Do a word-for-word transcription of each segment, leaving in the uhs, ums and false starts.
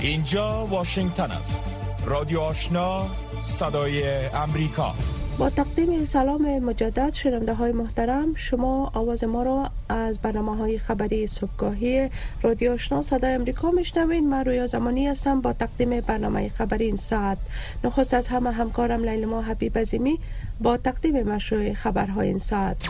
اینجا واشنگتن است. رادیو آشنا، صدای امریکا. با تقدیم سلام مجدد شنونده های محترم، شما آواز ما را از برنامه های خبری صبحگاهی رادیو آشنا صدای امریکا میشنوین. من رویا زمانی هستم با تقدیم برنامه خبری این ساعت. نخست از همه همکارم لیلما حبیب عظیمی با تقدیم مشروع خبرهای این ساعت.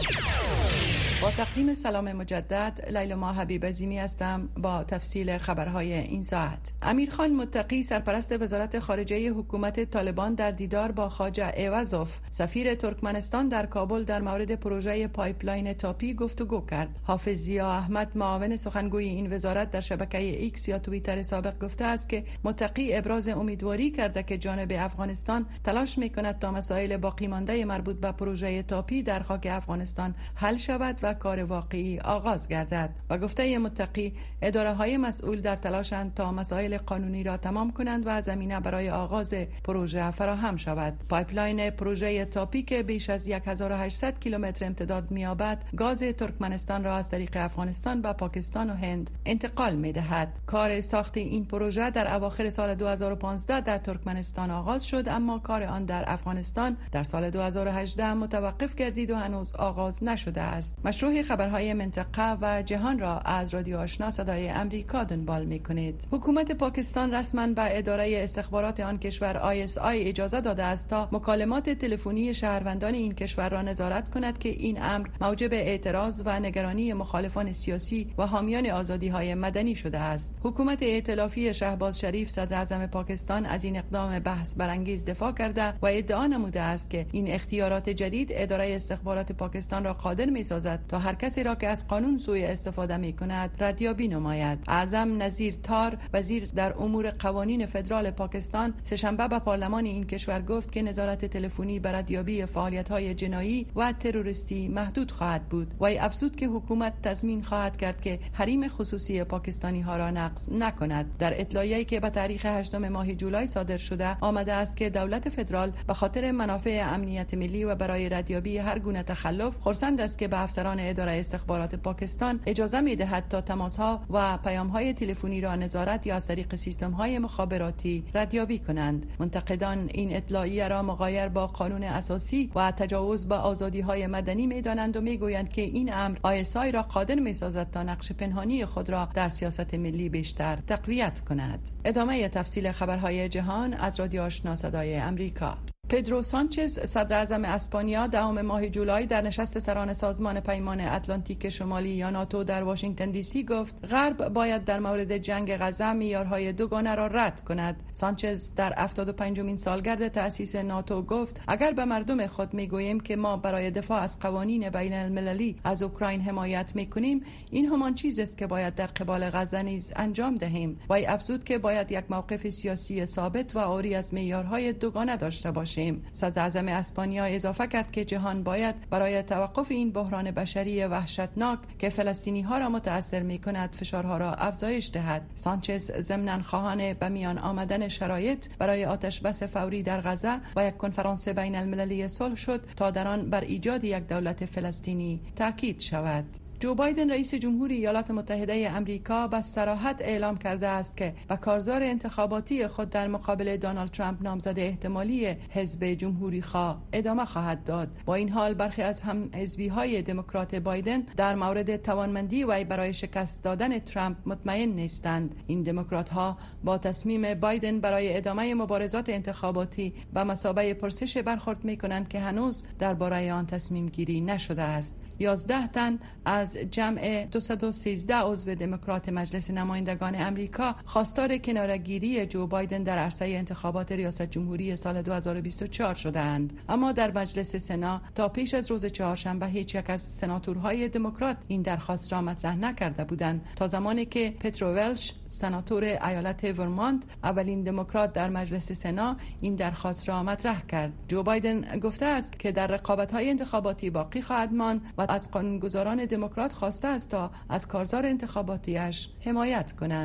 با تقدیم سلام مجدد، لیلما حبیب عظیمی هستم با تفصیل خبرهای این ساعت. امیرخان متقی سرپرست وزارت خارجه حکومت طالبان در دیدار با خواجه عوضوف سفیر ترکمنستان در کابل در مورد پروژه پایپلاین تاپی گفتگو کرد. حافظ ضیا احمد معاون سخنگوی این وزارت در شبکه ایکس یا توییتر سابق گفته است که متقی ابراز امیدواری کرده که جانب افغانستان تلاش میکند تا مسائل باقی مانده مربوط به پروژه تاپی در خاک افغانستان حل شود و کار واقعی آغاز گردد. و گفته متقی اداره های مسئول در تلاشند تا مسائل قانونی را تمام کنند و زمینه برای آغاز پروژه فراهم شود. پایپلاین پروژه تاپی که بیش از هزار و هشتصد کیلومتر امتداد می‌یابد، گاز ترکمنستان را از طریق افغانستان به پاکستان و هند انتقال می‌دهد. کار ساخت این پروژه در اواخر سال دو هزار و پانزده در ترکمنستان آغاز شد، اما کار آن در افغانستان در سال دو هزار و هجده متوقف گردید و هنوز آغاز نشده است. مشروع خبرهای منطقه و جهان را از رادیو آشنا صدای امریکا دنبال می‌کنید. حکومت پاکستان رسما به اداره استخبارات آن کشور آی اس آی اجازه داده است تا مکالمات تلفنی شهروندان این کشور را نظارت کند که این امر موجب اعتراض و نگرانی مخالفان سیاسی و حامیان آزادی‌های مدنی شده است. حکومت ائتلافی شهباز شریف صدر اعظم پاکستان از این اقدام بحث برانگیز دفاع کرده و ادعا نموده است که این اختیارات جدید اداره استخبارات پاکستان را قادر می‌سازد تا هر کسی را که از قانون سوء استفاده می کند ردیابی نماید. اعظم نظیر تار وزیر در امور قوانین فدرال پاکستان سه‌شنبه به پارلمان این کشور گفت که نظارت تلفنی بر ردیابی فعالیت‌های جنایی و تروریستی محدود خواهد بود. وی افزود که حکومت تضمین خواهد کرد که حریم خصوصی پاکستانی ها را نقض نکند. در اطلاعیه‌ای که به تاریخ هشتم ماه جولای صادر شده آمده است که دولت فدرال به خاطر منافع امنیت ملی و برای ردیابی هر گونه تخلف خرسند است که به افسران اداره استخبارات پاکستان اجازه می‌دهد تا تماس‌ها و پیام‌های تلفنی را نظارت یا از طریق سیستم‌های مخابراتی ردیابی کنند. منتقدان این اطلاعیه را مغایر با قانون اساسی و تجاوز به آزادی‌های مدنی می‌دانند و می‌گویند که این امر آی اس آی را قادر می‌سازد تا نقش پنهانی خود را در سیاست ملی بیشتر تقویت کند. ادامه تفصیل خبرهای جهان از رادیو آشنا صدای امریکا. پدرو سانچز صدر اعظم اسپانیا دهم ماه جولای در نشست سران سازمان پیمان اتلانتیک شمالی یا ناتو در واشنگتن دی سی گفت غرب باید در مورد جنگ غزه معیارهای دوگانه را رد کند. سانچز در هفتاد و پنجمین سالگرد تأسیس ناتو گفت اگر به مردم خود میگوییم که ما برای دفاع از قوانین بین المللی از اوکراین حمایت میکنیم، این همان چیزی است که باید در قبال غزه نیز انجام دهیم. وی افزود که باید یک موقف سیاسی ثابت و عاری از معیارهای دوگانه داشته باشیم. صدر اعظم اسپانیا اضافه کرد که جهان باید برای توقف این بحران بشری وحشتناک که فلسطینی ها را متاثر می کند فشارها را افزایش دهد. سانچز ضمن خواهان به میان آمدن شرایط برای آتش بس فوری در غزه و یک کنفرانس بین المللی صلح شد تا در آن بر ایجاد یک دولت فلسطینی تاکید شود. جو بایدن رئیس جمهوری ایالات متحده امریکا به صراحت اعلام کرده است که به کارزار انتخاباتی خود در مقابل دونالد ترامپ نامزد احتمالی حزب جمهوری خواه ادامه خواهد داد. با این حال برخی از هم حزبی‌های دموکرات بایدن در مورد توانمندی وی برای شکست دادن ترامپ مطمئن نیستند. این دموکرات‌ها با تصمیم بایدن برای ادامه مبارزات انتخاباتی به مثابه پرسش برخورد می‌کنند که هنوز درباره آن تصمیم گیری نشده است. یازده تن از جمع دویست و سیزده عضو دموکرات مجلس نمایندگان امریکا خواستار کناره‌گیری جو بایدن در عرصه انتخابات ریاست جمهوری سال دو هزار و بیست و چهار شده‌اند. اما در مجلس سنا تا پیش از روز چهارشنبه هیچ یک از سناتورهای دموکرات این درخواست را مطرح نکرده بودند تا زمانی که پترو ولش سناتور ایالت ورمانت اولین دموکرات در مجلس سنا این درخواست را مطرح کرد. جو بایدن گفته است که در رقابت‌های انتخاباتی باقی خواهد ماند و از قانونگذاران دموکرات خواسته است تا از کارزار انتخاباتیش حمایت کنند.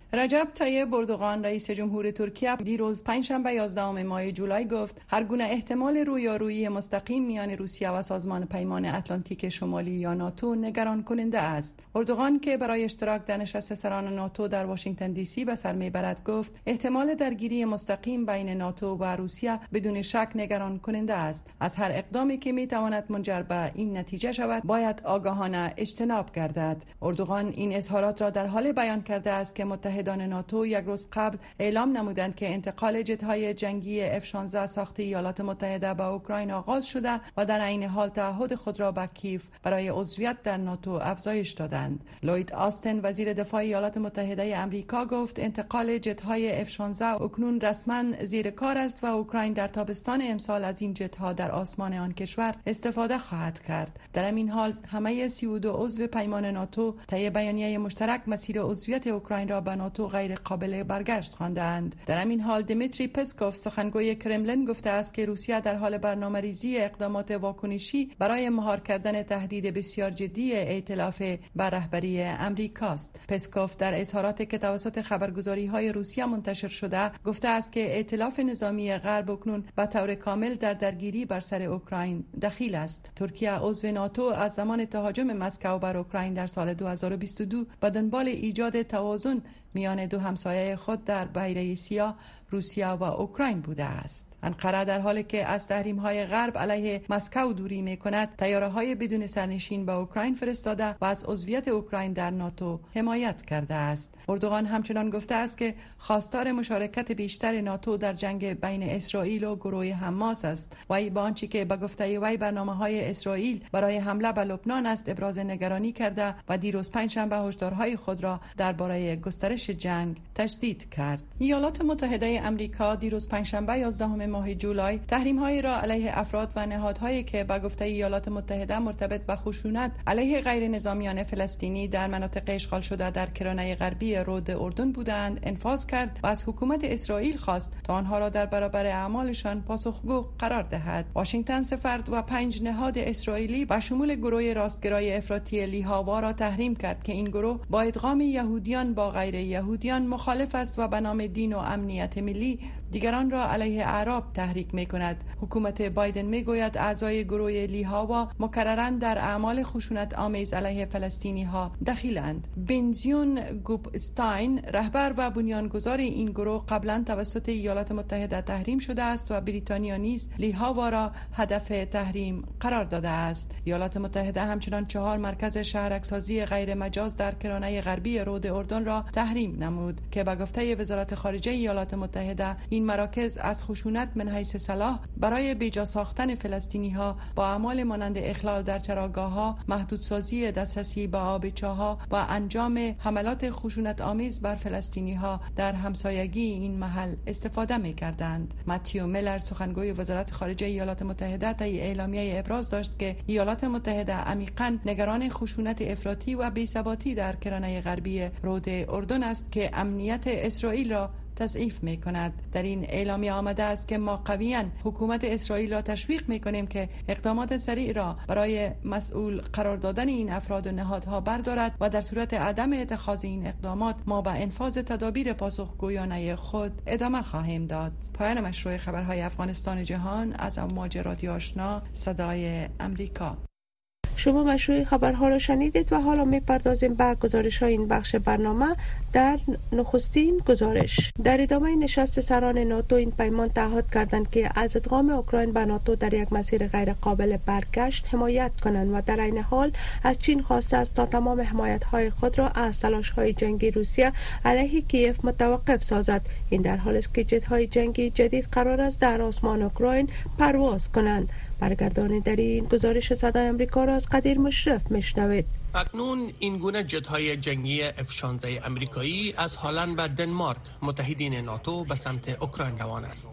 رجب طیب اردوغان رئیس جمهور ترکیه دیروز پنجشنبه یازدهم ماه جولای گفت هر گونه احتمال رویارویی مستقیم میان روسیه و سازمان پیمان اتلانتیک شمالی یا ناتو نگران کننده است. اردوغان که برای اشتراک در نشست سران ناتو در واشنگتن دی سی به سر میبرد گفت احتمال درگیری مستقیم بین ناتو و روسیه بدون شک نگران کننده است. از هر اقدامی که میتواند منجر به این نتیجه شود باید آگاهانه اجتناب گردد. اردوغان این اظهارات را در حال بیان کرده است که متحدان ناتو یک روز قبل اعلام نمودند که انتقال جت‌های جنگی اف شانزده ساخت ایالات متحده به اوکراین آغاز شده و در عین حال تعهد خود را به کیف برای عضویت در ناتو افزایش دادند. لوید آستن وزیر دفاع ایالات متحده آمریکا گفت انتقال جت‌های اف شانزده اکنون رسما زیر کار است و اوکراین در تابستان امسال از این جت‌ها در آسمان آن کشور استفاده خواهد کرد. در این حال همه سی و دو عضو پیمان ناتو طی بیانیه مشترک مسیر عضویت اوکراین را به ناتو غیر قابل برگشت خواندند. در همین حال دیمیتری پسکوف سخنگوی کرملین گفته است که روسیه در حال برنامه‌ریزی اقدامات واکنشی برای مهار کردن تهدید بسیار جدی ائتلاف بر رهبری امریکاست. پسکوف در اظهاراتی که توسط خبرگزاری‌های روسیه منتشر شده گفته است که ائتلاف نظامی غرب اکنون به طور کامل در درگیری بر سر اوکراین دخیل است. ترکیه عضو ناتو از زمان تهاجم مسکو بر اوکراین در سال دو هزار و بیست و دو به دنبال ایجاد توازن میان دو همسایه خود در بحیره سیاه روسیه و اوکراین بوده است. انقره در حالی که از تحریم‌های غرب علیه مسکو دوری می‌کند، طیاره‌های بدون سرنشین به اوکراین فرستاده و از عضویت اوکراین در ناتو حمایت کرده است. اردوغان همچنان گفته است که خواستار مشارکت بیشتر ناتو در جنگ بین اسرائیل و گروه حماس است. وی با آنچه که به گفته وی برنامه‌های اسرائیل برای حمله به لبنان است ابراز نگرانی کرده و دیروز پنجشنبه هشدارهای خود را درباره گسترش جنگ تشدید کرد. ایالات متحده امریکا دیروز پنجشنبه یازدهم ماه جولای تحریم‌هایی را علیه افراد و نهادهایی که به گفته ایالات متحده مرتبط به خشونت علیه غیر نظامیان فلسطینی در مناطق اشغال شده در کرانه غربی رود اردن بودند انفاذ کرد و از حکومت اسرائیل خواست تا آنها را در برابر اعمالشان پاسخگو قرار دهد. واشنگتن سفارت و پنج نهاد اسرائیلی به شمول گروه راستگرای افراطی لیهاوا را تحریم کرد که این گروه با ادغام یهودیان با غیر یهودیان مخالف است و به نام دین و امنیت ملی دیگران را علیه اعراب تحریک می کند. حکومت بایدن می گوید اعضای گروه لیهاوا مکرراً در اعمال خشونت آمیز علیه فلسطینی ها دخیلند. بنزیون گوبستاین رهبر و بنیانگذار این گروه قبلا توسط ایالات متحده تحریم شده است و بریتانیا نیز لیهاوا را هدف تحریم قرار داده است. ایالات متحده همچنان چهار مرکز شهرک‌سازی غیر مجاز در کرانه غربی رود اردن را تحریم نمود که به گفته وزارت خارجه ایالات متحده این مراکز از خشونت من حیث سلاح برای بیجا ساختن فلسطینی ها با اعمال مانند اخلال در چراگاه ها، محدودسازی دسترسی به آب چاها و انجام حملات خشونت آمیز بر فلسطینی ها در همسایگی این محل استفاده می کردند. متیو میلر سخنگوی وزارت خارجه ایالات متحده طی اعلامیه ابراز داشت که ایالات متحده عمیقاً نگران خشونت افراطی و بی‌ثباتی در کرانه غربی رود اردن است که امنیت اسرائیل را تضعیف می کند. در این اعلامیه آمده است که ما قویاً حکومت اسرائیل را تشویق می کنیم که اقدامات سریع را برای مسئول قرار دادن این افراد و نهادها بردارد و در صورت عدم اتخاذ این اقدامات ما به انفاذ تدابیر پاسخگویانه خود ادامه خواهیم داد. پایان مشروع خبرهای افغانستان جهان از امواج رادیو آشنا صدای امریکا. شما مشروع خبرها را شنیدید و حالا می‌پردازیم به گزارش های این بخش برنامه. در نخستین گزارش در ادامه نشست سران ناتو این پیمان تعهد کردند که از ادغام اوکراین به ناتو در یک مسیر غیر قابل برگشت حمایت کنند و در این حال از چین خواسته است تا تمام حمایت‌های خود را از تلاش‌های جنگی روسیه علیه کیف متوقف سازد. این در حالی است که جت‌های جنگی جدید قرار است در آسمان اوکراین پرواز کنند. برگردان در این گزارش صدای امریکا را از قدیر مشرف میشنوید. اکنون این گونه جت‌های جنگی اف شانزده امریکایی از هلند و دنمارک متحدین ناتو به سمت اوکراین روان است.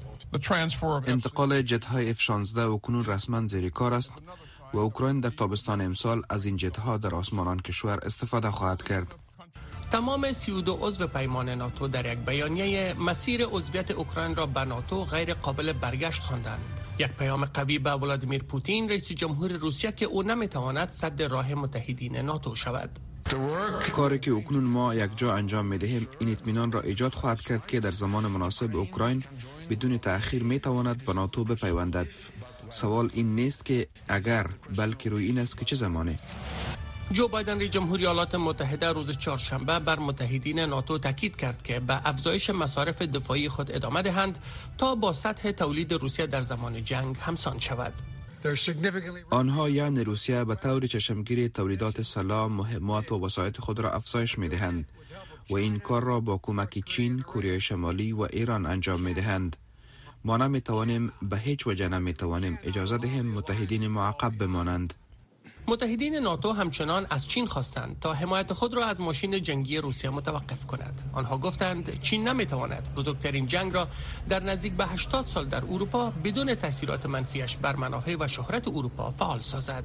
انتقال جت‌های اف شانزده اکنون رسما زیر کار است و اوکراین در تابستان امسال از این جت‌ها در آسمان کشور استفاده خواهد کرد. تمام سی و دو عضو پیمان ناتو در یک بیانیه مسیر عضویت اوکراین را به ناتو غیر قابل برگشت خواندند. یک پیام قوی به ولادیمیر پوتین رئیس جمهور روسیه که او نمیتواند سد راه متحدین ناتو شود. کاری که اکنون ما یک جا انجام می‌دهیم این اطمینان را ایجاد خواهد کرد که در زمان مناسب اوکراین بدون تأخیر می‌تواند به ناتو بپیوندد. سوال این نیست که اگر، بلکه روی این است که چه زمانه. جو بایدن رئیس جمهوری ایالات متحده روز چهارشنبه بر متحدین ناتو تاکید کرد که به افزایش مصارف دفاعی خود ادامه دهند تا با سطح تولید روسیه در زمان جنگ همسان شود. آنها یعنی روسیه به طور چشمگیر تولیدات سلاح، مهمات و وسایط خود را افزایش می‌دهند و این کار را با کمک چین، کره شمالی و ایران انجام می‌دهند. ما نمی‌توانیم، به هیچ وجه نمی‌توانیم اجازه دهیم متحدین ما عقب بمانند. متحدین ناتو همچنان از چین خواستند تا حمایت خود را از ماشین جنگی روسیه متوقف کند. آنها گفتند چین نمی‌تواند بزرگترین جنگ را در نزدیک به هشتاد سال در اروپا بدون تاثیرات منفیش بر منافع و شهرت اروپا فعال سازد.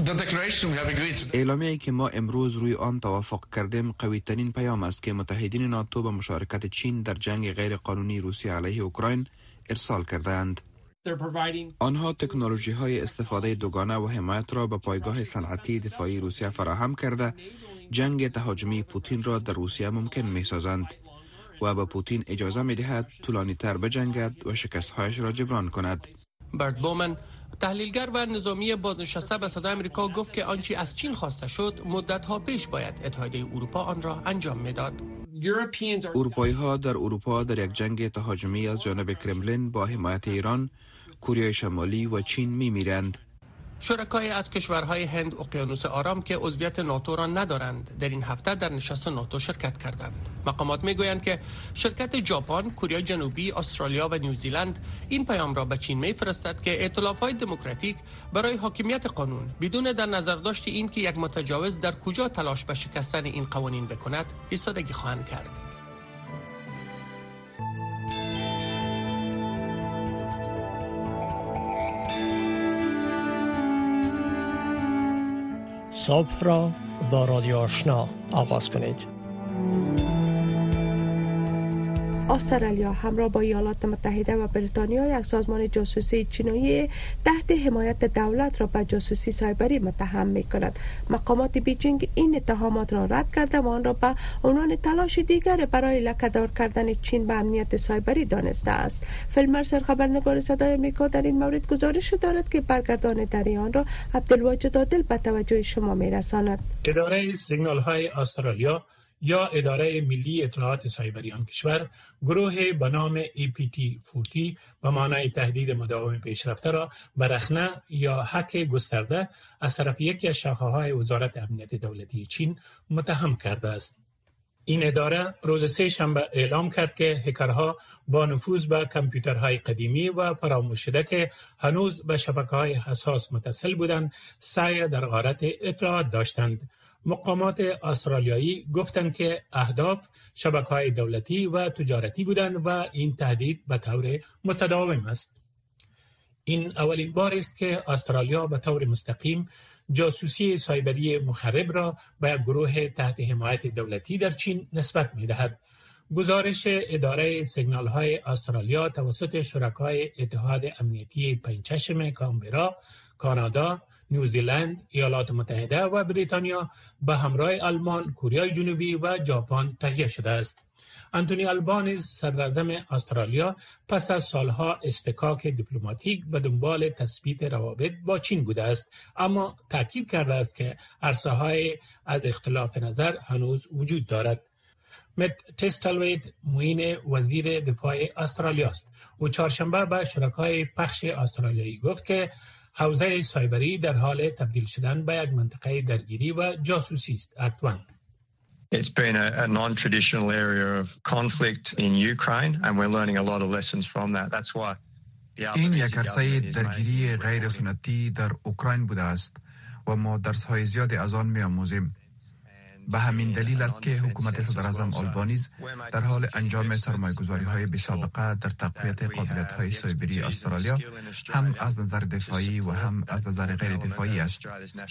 اعلامیه‌ای که ما امروز روی آن توافق کردیم قوی‌ترین پیام است که متحدین ناتو به مشارکت چین در جنگ غیر قانونی روسیه علیه اوکراین ارسال کردند. آنها تکنولوژی های استفاده دوگانه و حمایت را به پایگاه صنعتی دفاعی روسیه فراهم کرده جنگ تهاجمی پوتین را در روسیه ممکن می سازند و به پوتین اجازه می دهد طولانی تر بجنگد و شکستهایش را جبران کند. برت بومن، تحلیلگر و نظامی بازنشسته به صدای آمریکا، گفت که آنچه از چین خواسته شد مدت‌ها پیش باید اتحادیه اروپا آن را انجام میداد. اروپایی ها در اروپا در یک جنگ تهاجمی از جانب کرملین با حمایت ایران، کره شمالی و چین می میرند. شرکای از کشورهای هند، اقیانوس آرام که عضویت ناتو را ندارند در این هفته در نشست ناتو شرکت کردند. مقامات میگویند که شرکت ژاپن، کره جنوبی، استرالیا و نیوزیلند این پیام را به چین میفرستد که ائتلاف‌های دموکراتیک برای حاکمیت قانون بدون در نظر داشت این که یک متجاوز در کجا تلاش به شکستن این قوانین بکند ایستادگی خواهند کرد. صبح را با رادیو آشنا آغاز کنید. استرالیا همراه با ایالات متحده و بریتانیا یک سازمان جاسوسی چینی تحت حمایت دولت را به جاسوسی سایبری متهم می‌کند. مقامات بیجینگ این اتهامات را رد کرده و آن را به عنوان تلاش دیگر برای لکه‌دار کردن چین به امنیت سایبری دانسته است. فیلمرسر خبرنگار صدای آمریکا در این مورد گزارش دارد که برگردان در آن را عبدالواجد عادل به توجه شما می‌رساند. اداره سیگنال‌های استرالیا یا اداره ملی اطلاعات سایبری آن کشور گروه به نام ای پی تی چهل به معنای تهدید مداوم پیشرفته را به رخنه یا هک گسترده از طرف یکی از شاخه‌های وزارت امنیت دولتی چین متهم کرده است. این اداره روز سه شنبه اعلام کرد که هکرها با نفوذ به کامپیوترهای قدیمی و فراموش شده که هنوز به شبکه‌های حساس متصل بودند سعی در غارت اطلاعات داشتند. مقامات استرالیایی گفتند که اهداف شبکه‌های دولتی و تجارتی بودند و این تهدید به طور متداوم است. این اولین بار است که استرالیا به طور مستقیم جاسوسی سایبری مخرب را به یک گروه تحت حمایت دولتی در چین نسبت می‌دهد. گزارش اداره سیگنال‌های استرالیا توسط شرکای اتحاد امنیتی پنجچشم کانبرا، کانادا، نیوزیلند، ایالات متحده و بریتانیا به همراه آلمان، کره جنوبی و ژاپن تهیه شده است. آنتونی آلبانیز، صدراعظم استرالیا، پس از سالها اصطکاک دیپلماتیک به دنبال تثبیت روابط با چین بوده است، اما تاکید کرده است که عرصه‌های از اختلاف نظر هنوز وجود دارد. مت تستلوید، معین وزیر دفاع استرالیا است. او چهارشنبه به شرکای پخش استرالیایی گفت که حوزه سایبری در حال تبدیل شدن به یک منطقه درگیری و جاسوسی است. اکتوان It's been a, a non-traditional area of conflict in Ukraine and we're learning a lot of lessons from that. That's why این یک عرصه درگیری غیر سنتی در اوکراین بوده است و ما درس‌های زیادی از آن می‌آموزیم. به همین دلیل است که حکومت صدراعظم آلبانیز در حال انجام سرمایه‌گذاری‌های بی‌سابقه در تقویت قابلیت‌های سایبری استرالیا هم از نظر دفاعی و هم از نظر غیر دفاعی است.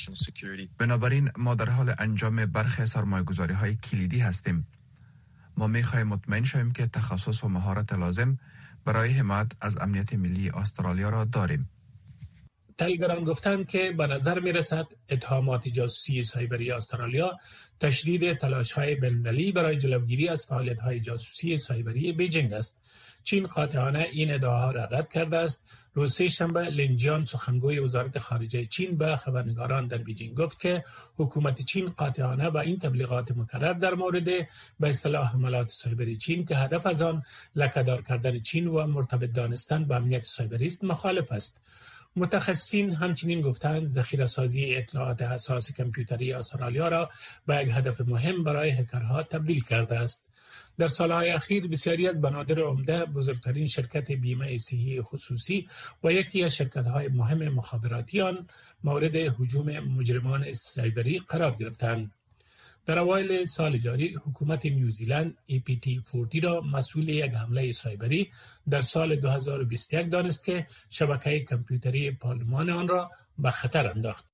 بنابراین ما در حال انجام برخی سرمایه‌گذاری‌های کلیدی هستیم. ما می‌خواهیم مطمئن شویم که تخصص و مهارت لازم برای حمایت از امنیت ملی استرالیا را داریم. تلگرام گفتند که به نظر می رسد اتهامات جاسوسی سایبری استرالیا تشدید تلاش‌های بین‌المللی برای جلوگیری از فعالیت‌های جاسوسی سایبری بیجینگ است. چین قاطعانه این ادعاها را رد کرده است. روز سه‌شنبه لینجیان سخنگوی وزارت خارجه چین به خبرنگاران در بیجینگ گفت که حکومت چین قاطعانه با این تبلیغات مکرر در مورد به اصطلاح حملات سایبری چین که هدف از آن لکه‌دار کردن چین و مرتبط دانستن با امنیت سایبری است مخالف است. متخصصین همچنین گفتند ذخیره‌سازی اطلاعات حساس کامپیوتری استرالیا را به یک هدف مهم برای هکرها تبدیل کرده است. در سالهای اخیر بسیاری از بنادر عمده، بزرگترین شرکت بیمه صحی خصوصی و یکی از شرکت‌های مهم مخابراتی آن مورد هجوم مجرمان سایبری قرار گرفتند. در اوایل سال جاری حکومت نیوزیلند ای پی تی چهل را مسئول یک حمله سایبری در سال دو هزار و بیست و یک دانست که شبکه کامپیوتری پارلمان آن را به خطر انداخت.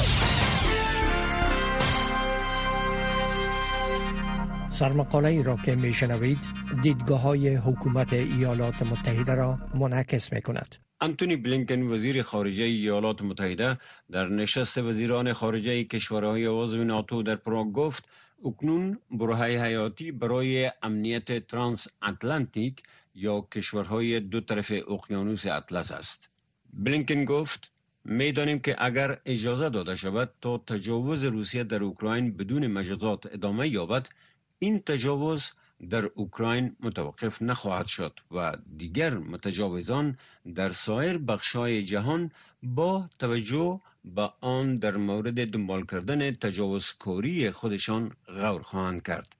سرمقاله ای را که میشنوید دیدگاه های حکومت ایالات متحده را منعکس می کند. انتونی بلینکن وزیر خارجه ایالات متحده در نشست وزیران خارجه کشورهای عضو ناتو در پراگ گفت اکنون برهه حیاتی برای امنیت ترانس اتلانتیک یا کشورهای دو طرف اقیانوس اطلس است. بلینکن گفت می‌دانیم که اگر اجازه داده شود تا تجاوز روسیه در اوکراین بدون مجازات ادامه یابد، این تجاوز در اوکراین متوقف نخواهد شد و دیگر متجاوزان در سایر بخش‌های جهان با توجه به آن در مورد دنبال کردن تجاوزکاری خودشان غور خواهند کرد.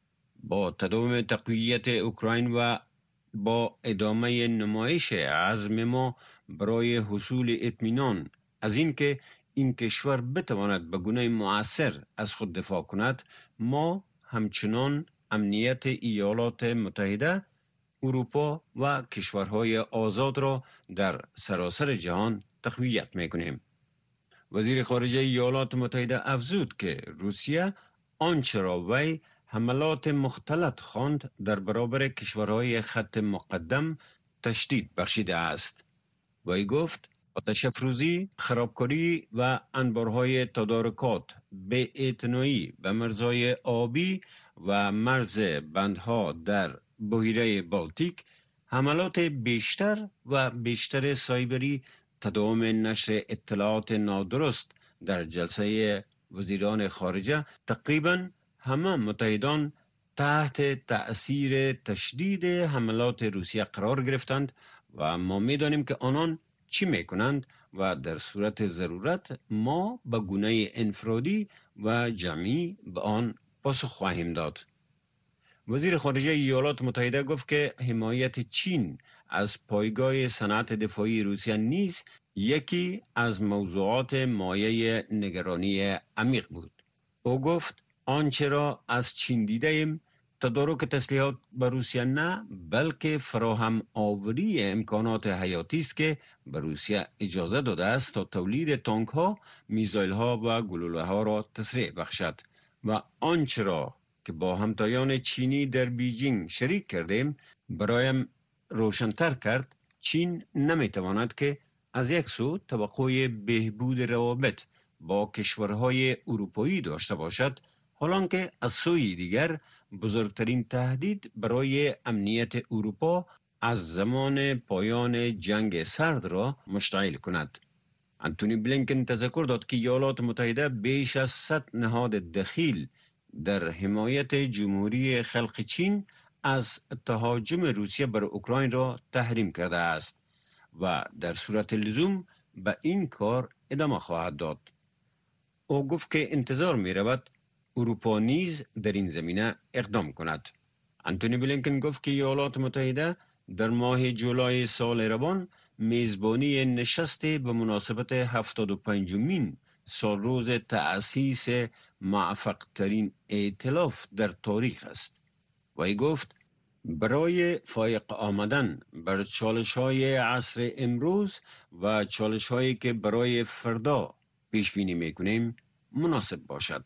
با تداوم تقویت اوکراین و با ادامه نمایش عزم ما برای حصول اطمینان از اینکه این کشور بتواند به گونه مؤثر از خود دفاع کند، ما همچنان امنیت ایالات متحده، اروپا و کشورهای آزاد را در سراسر جهان تقویت می‌کنیم. وزیر خارجه ایالات متحده افزود که روسیه آنچه را وی حملات مختلط خواند در برابر کشورهای خط مقدم تشدید بخشیده است. وی گفت آتش افروزی، خرابکاری و انبارهای تدارکات بی‌اعتنایی به مرزهای آبی و مرز بندها در بحیره بالتیک، حملات بیشتر و بیشتر سایبری، تداوم نشر اطلاعات نادرست در جلسه وزیران خارجه، تقریباً همه متحدان تحت تأثیر تشدید حملات روسیه قرار گرفتند و ما می‌دانیم که آنان چی میکنند و در صورت ضرورت ما به گونه انفرادی و جمعی به آن پاسخ خواهیم داد. وزیر خارجه ایالات متحده گفت که حمایت چین از پایگاه صنعت دفاعی روسیه نیز یکی از موضوعات مایه نگرانی عمیق بود. او گفت آنچه را از چین دیدیم تدارک تسلیحات به روسیه نه، بلکه فراهم آوری امکانات حیاتی است که به روسیه اجازه داده است تا تولید تانک ها، میزایل ها و گلوله ها را تسریع بخشد و آنچه را که با همتایان چینی در بیجینگ شریک کردیم برایم روشن‌تر کرد. چین نمیتواند که از یک سو توقع بهبود روابط با کشورهای اروپایی داشته باشد، حالان که از سوی دیگر بزرگترین تهدید برای امنیت اروپا از زمان پایان جنگ سرد را مشتعل کند. انتونی بلینکن تذکر داد که ایالات متحده بیش از صد نهاد دخیل در حمایت جمهوری خلق چین از تهاجم روسیه بر اوکراین را تحریم کرده است و در صورت لزوم به این کار ادامه خواهد داد. او گفت که انتظار می رود اروپا نیز در این زمینه اقدام کند. انتونی بلینکن گفت که ایالات متحده در ماه جولای سال روان میزبانی نشست به مناسبت هفتاد و پنجمین سالروز تأسیس موفق ترین ائتلاف در تاریخ است. وی گفت برای فایق آمدن بر چالش های عصر امروز و چالش هایی که برای فردا پیش بینی میکنیم مناسب باشد.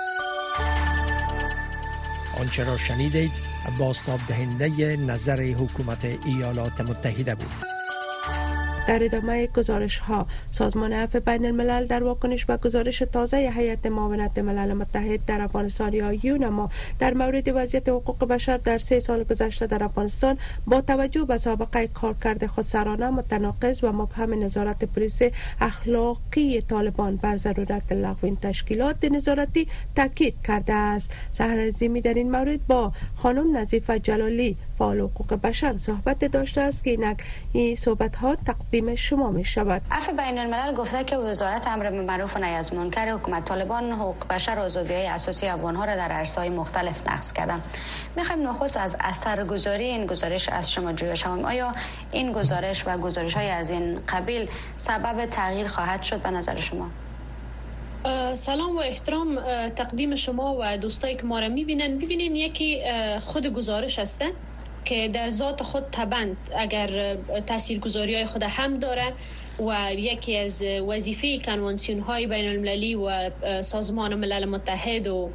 آنچه را شنیدید بازتاب دهنده نظر حکومت ایالات متحده بود. در ادامه گزارش ها، سازمان عفو بین الملل در واکنش به گزارش تازه هیئت معاونت ملل متحد در افغانستان یا یونما در مورد وضعیت حقوق بشر در سه سال گذشته در افغانستان با توجه به سابقه کارکرد خودسرانه، متناقض و مبهم نظارت پلیس اخلاقی طالبان بر ضرورت لغو این تشکیلات نظارتی تاکید کرده است. سحر عظیمی در این مورد با خانم نظیفه جلالی فعال حقوق بشر صحبت داشته است که اینک این صحبت ها تقدیم شما می شود. عفو بین الملل گفته که وزارت امر معروف و نهی از منکر حکومت طالبان حقوق بشر و آزادی‌های اساسی افغان ها را در عرصه‌های مختلف نقض کردند. می‌خوایم نخست از اثرگذاری این گزارش از شما جویا شویم. آیا این گزارش و گزارش‌های از این قبیل سبب تغییر خواهد شد به نظر شما؟ سلام و احترام تقدیم شما و دوستایی که ما را می‌بینن. ببینین یکی خود گزارش هستن که در ذات خود تبند اگر تاثیرگذاری‌های خود هم داره و یکی از وظیفه کنوانسیون‌های بین المللی و سازمان ملل متحد و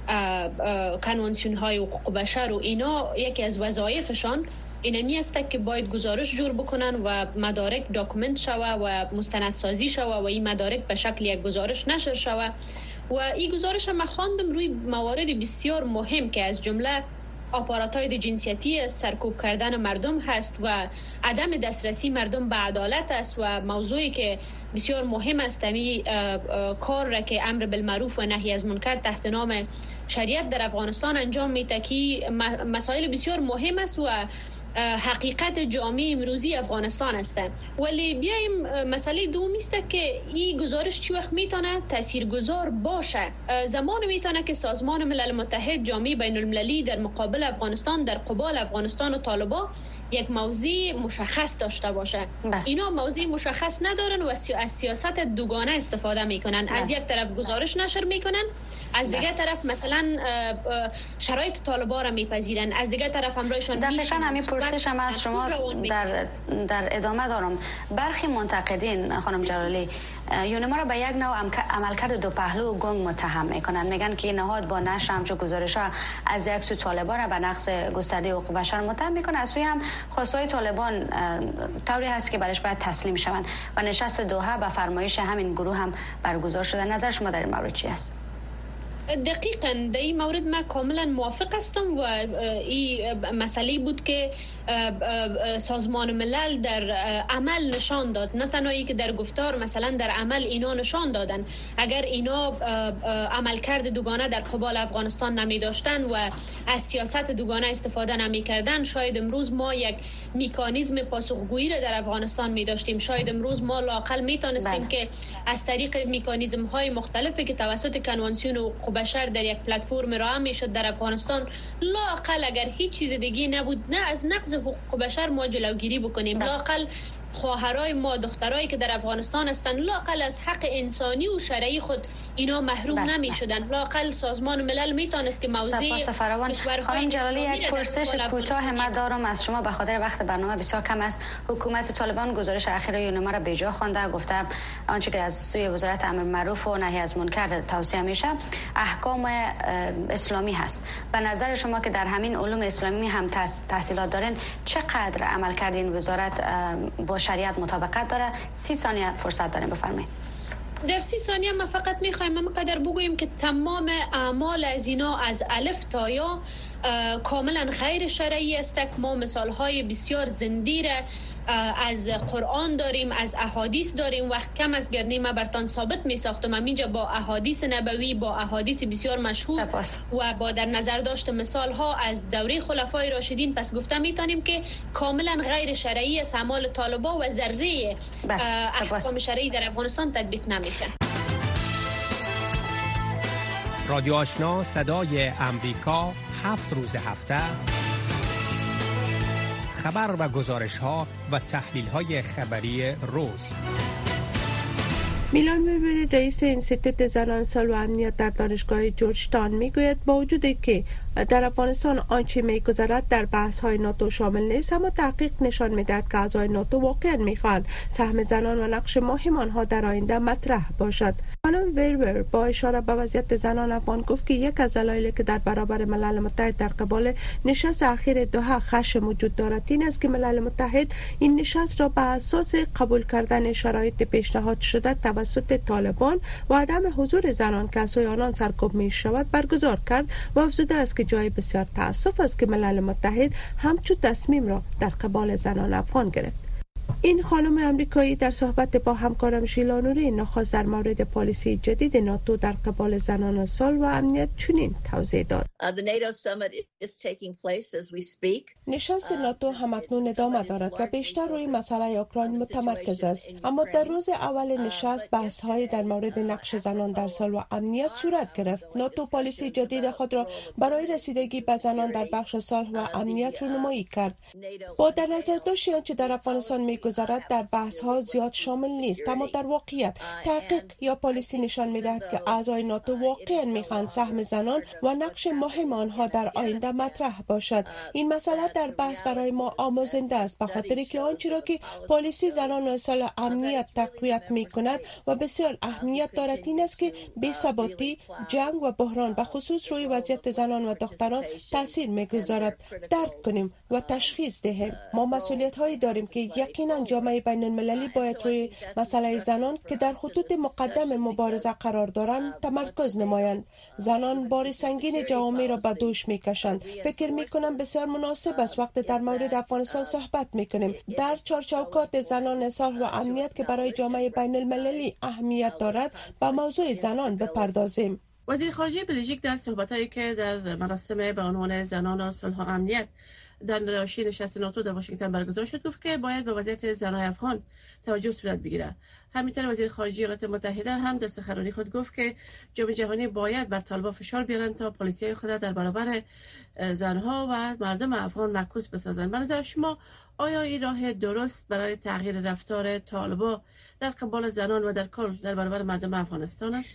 کنوانسیون‌های حقوق بشر و اینا یکی از وظایفشان اینمی است که باید گزارش جور بکنن و مدارک داکومنت شوه و مستندسازی شوه و این مدارک به شکل یک گزارش نشر شوه و این گزارش هم خواندم روی موارد بسیار مهم که از جمله آپارات‌های جنسیتی سرکوب کردن مردم هست و عدم دسترسی مردم به عدالت است و موضوعی که بسیار مهم است امی کار را که امر بالمعروف و نهی از منکر تحت نام شریعت در افغانستان انجام میده که مسائل بسیار مهم است و حقیقت جامعه امروزی افغانستان است. ولی بیایم مسئله دوم است که این گزارش چی وقت میتونه تاثیرگذار باشه؟ زمان میتونه که سازمان ملل متحد جامعه بین المللی در مقابل افغانستان در قبال افغانستان و طالبان یک موضوع مشخص داشته باشه. بله. اینا موضوع مشخص ندارن و از سیاست دوگانه استفاده میکنن. بله. از یک طرف گزارش نشر میکنن، از دیگه طرف مثلا شرایط طالبان را میپذیرن، از دیگه طرف همراهشون میشن. دقیقاً همین پرسش هم از شما در در ادامه دارم. برخی منتقدین خانم جلالی یونما را به یک نوع عملکرد دو پهلو و گنگ متهم میکنن. میگن که این نهاد با نشر همچون گزارش‌ها از یک سو طالبان را به نقض گسترده حقوق بشر متهم میکنه، از سوی هم خواستهای طالبان طوری هست که برش باید تسلیم شوند و نشست دوحه به فرمایش همین گروه هم برگزار شده. نظر شما در این مورد چی است؟ دقیقاً در این مورد من کاملا موافق هستم و این مسئله بود که سازمان ملل در عمل نشان داد، نه تنهایی که در گفتار، مثلا در عمل اینا نشان دادن. اگر اینا عملکرد دوگانه در قبال افغانستان نمی داشتن و از سیاست دوگانه استفاده نمی کردن، شاید امروز ما یک مکانیزم پاسخگویی را در افغانستان می داشتیم. شاید امروز ما لااقل می تونستیم که از طریق مکانیزم های مختلفی که توسط کنوانسیون حقوق بشر در یک پلتفرم راه میشد در افغانستان، لااقل اگر هیچ چیز دیگه نبود نه از نقض حقوق بشر ما جلوگیری بکنیم، لااقل خواهرای ما، دخترایی که در افغانستان هستند، لااقل از حق انسانی و شرعی خود اینا محروم نمی شدن. لااقل سازمان ملل میتونست که موضوع خانم جلالی یک پرسش کوتاه ما دارم از شما به خاطر وقت برنامه بسیار کم است. حکومت طالبان گزارش اخیر یونما را به جا خوانده، گفته آنچه که از سوی وزارت امر معروف و نهی از منکر توصیه میشه احکام اسلامی هست. به نظر شما که در همین علوم اسلامی هم تحصیلات دارین، چقدر عمل کردین وزارت با شریعت مطابقت داره؟ سی ثانیه فرصت داریم، بفرمایید. در سی ثانیه ما فقط میخوایم ما قدر بگوییم که تمام اعمال از اینا از الف تا یا کاملا غیر شرعی است. ما مثال های بسیار زنده را از قرآن داریم، از احادیث داریم. وقت کم از گرنی ما برتان ثابت می ساختم همینجا با احادیث نبوی، با احادیث بسیار مشهور سپاس. و با در نظر داشت مثال ها از دوره خلفای راشدین، پس گفته میتونیم که کاملا غیر شرعی است اعمال طالبان و ذره احکام شرعی در افغانستان تطبیق نمیشه. رادیو آشنا صدای امریکا، هفت روز هفته خبر و گزارش ها و تحلیل های خبری روز. میلان میبری رئیس انستیتوت زنان سال و امنیت در دانشگاه جورجتاون میگوید با وجودی که در افغانستان آنچه میگذرد در بحث های ناتو شامل نیست، اما تحقیق نشان میدهد که اعضای ناتو واقعا میخوان سهم زنان و نقش مهم آنها در آینده مطرح باشد. خانم ویرور با اشاره به وضعیت زنان افغان گفت که یک از دلایلی که در برابر ملل متحد در قبال نشست اخیر دوحه خشم وجود دارد این است که ملل متحد این نشست را به اساس قبول کردن شرایط پیشنهاد شده توسط طالبان و عدم حضور زنان که از سوی آنان سرکوب می شود برگزار کرد و افزوده است که جای بسیار تأسف است که ملل متحد همچون تصمیم را در قبال زنان افغان گرفت. این خانم امریکایی در صحبت با همکارم شیلا نوری نخست در مورد پالیسی جدید ناتو در قبال زنان صلح و امنیت چنین توضیح داد. نشست ناتو همکنون ادامه دارد و بیشتر روی مسئله اوکراین متمرکز است، اما در روز اول نشست بحث‌های در مورد نقش زنان در صلح و امنیت صورت گرفت. ناتو پالیسی جدید خود را برای رسیدگی به زنان در بخش صلح و امنیت رونمایی کرد. با در نظر داشتن آنچه در افغانستان می‌گذرد در بحث‌ها زیاد شامل نیست، اما در واقعیت تحقیق یا پالیسی نشان می‌دهد که اعضای ناتو واقعاً می‌خواهند سهم زنان و نقش مهم آنها در آینده مطرح باشد. این مسئله در بحث برای ما آموزنده است، به خاطر که آنچه را که پالیسی زنان و صلح امنیت تقویت می‌کند و بسیار اهمیت دارد این است که بی‌ثباتی، جنگ و بحران به خصوص روی وضعیت زنان و دختران تاثیر می‌گذارد. درک کنیم و تشخیص دهیم. ما مسئولیت‌هایی داریم که یقینا جامعه بین المللی باید روی مسئله زنان که در خطوط مقدم مبارزه قرار دارند تمرکز نمایند. زنان بار سنگین جوامع را به دوش می‌کشند. فکر می‌کنم بسیار مناسب است وقتی در مورد افغانستان صحبت می‌کنیم در چارچوکات زنان صلح و امنیت که برای جامعه بین المللی اهمیت دارد به موضوع زنان بپردازیم. وزیر خارجه بلژیک در صحبتایی که در مراسم به عنوان زنان و صلح و امنیت در ناشی نشست ناتو در واشنگتن برگزار شد گفت که باید به وضعیت زنان افغان توجه صورت بگیرد. همینطور وزیر خارجه ایالات متحده هم در سخنرانی خود گفت که جامعه جهانی باید بر طالبان فشار بیارند تا پالیسی‌های خود در برابر زنها و مردم افغان معکوس بسازند. به نظر شما آیا این راه درست برای تغییر رفتار طالبان در قبال زنان و در کل در برابر مردم افغانستان است؟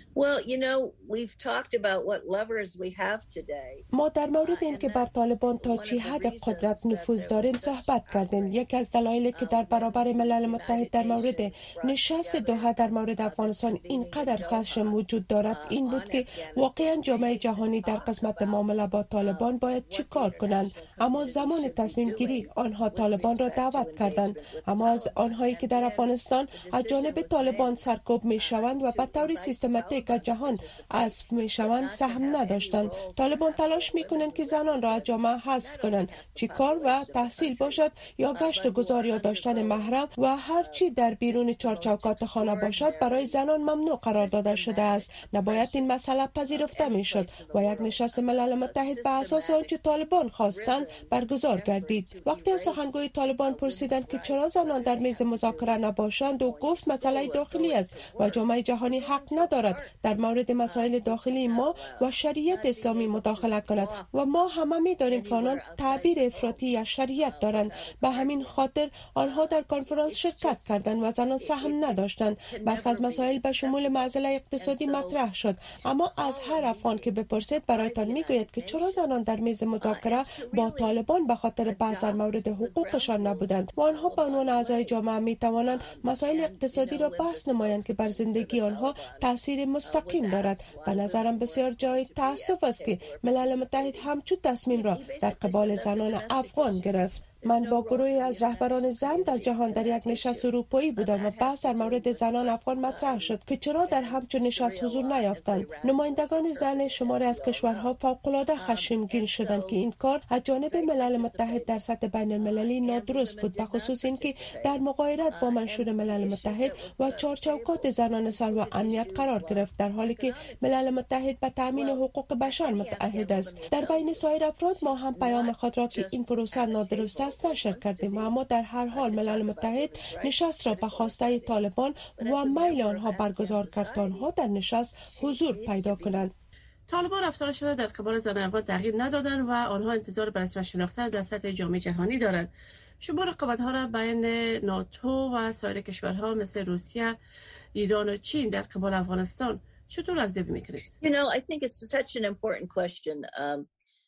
ما در مورد اینکه بر طالبان تا چه حد قدرت نفوذ داریم صحبت کردیم. یکی از دلایلی که در برابر ملل متحد در مورد نشست دوحه در مورد افغانستان اینقدر خشم وجود دارد این بود که واقعا جامعه جهانی در قسمت معامله با طالبان باید چی کار کنند. اما زمان تصمیم گیری آنها طالبان را دعوت کردند، اما از آنهایی که در افغانستان از جانب طالبان سرکوب می شوند و به طور سیستماتیک از جهان حذف می شوند سهم نداشتند. طالبان تلاش می کنند که زنان را از جامعه حذف کنند، چی کار و تحصیل باشد یا گشت و گذار یا داشتن محرم و هر چی در بیرون چارچوکات خانه باشد برای زنان ممنوع قرار داده شده است. نباید این مسئله پذیرفته می شد و یک نشست ملل متحد به اساس آنچه طالبان خواستند برگزار گردید. وقتی از سخنگوی طالبان پرسیدند که چرا زنان در میز مذاکره نباشند و گفت مسئله داخلی است و جامعه جهانی حق ندارد در مورد مسائل داخلی ما و شریعت اسلامی مداخله کند و ما همه می داریم که آنان تعبیر افراطی یا شریعت دارند. به همین خاطر آنها در کنفرانس شرکت کردند و زنان سهم نداشتند. برخی از مسائل به شمول معضل اقتصادی مطرح شد، اما از هر افغان که بپرسید برایتان میگوید که چرا زنان در میز مذاکره با طالبان به خاطر بحث در مورد حقوقشان نبودند و آنها به عنوان اعضای جامعه می توانند مسائل اقتصادی را بحث نمایند که بر زندگی آنها تاثیر مستقیم دارد. به نظرم بسیار جای تأسف است که ملل متحد همچون تصمیم را در قبال زنان افغان گرفت. من با گروهی از رهبران زن در جهان در یک نشست اروپایی بودم و بحث در مورد زنان افغان مطرح شد که چرا در همچون نشست حضور نیافتند. نمایندگان زن شماری از کشورها فوق‌العاده خشمگین شدند که این کار از جانب ملل متحد در سطح بین المللی نادرست بود، به خصوص اینکه در مغایرت با منشور ملل متحد و چارچوکات زنان صلح و امنیت قرار گرفت، در حالی که ملل متحد به تامین حقوق بشر متعهد است. در بین سایر افراد ما هم پیام خود را که این پروسه نادرست است نشر کردیم، اما در هر حال ملل متحد نشست را به خواسته طالبان و میل آنها برگزار کرد آنها در نشست حضور پیدا کنند. طالبان رفتارشان در قبال زنان افغان تغییر ندادند و آنها انتظار به رسمیت شناختن در سطح جامعه جهانی دارند. شما رقابت‌ها را بین ناتو و سایر کشورها مثل روسیه، ایران و چین در قبال افغانستان چطور ارزیابی می‌کنید؟ You know, I think it's such an important question. Um,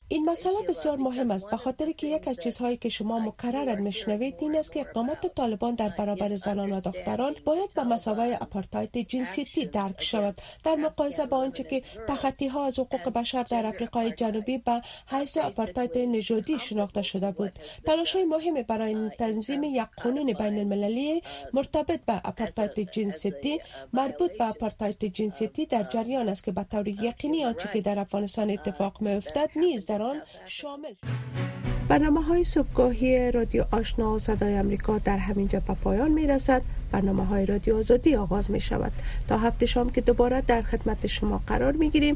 این مسئله بسیار مهم است به خاطر که یک از چیزهایی که شما مکرر میشنوید این است که اقدامات طالبان در برابر زنان و دختران باید به مثابه آپارتاید جنسیتی درک شود در مقایسه با آنچه که تخطی ها از حقوق بشر در آفریقای جنوبی به حیث آپارتاید نژادی شناخته شده بود. تلاش‌های مهم برای تنظیم یک قانون بین المللی مرتبط به آپارتاید جنسیتی مربوط به آپارتاید جنسیتی در جریان است که به طور یقینی آنچه که در افغانستان اتفاق می‌افتد نیز در آن شامل. برنامه‌های صبحگاهی رادیو آشنا و صدای آمریکا در همینجا به پایان می‌رسد. برنامه‌های رادیو آزادی آغاز می‌شود. تا هفته شام که دوباره در خدمت شما قرار می‌گیریم.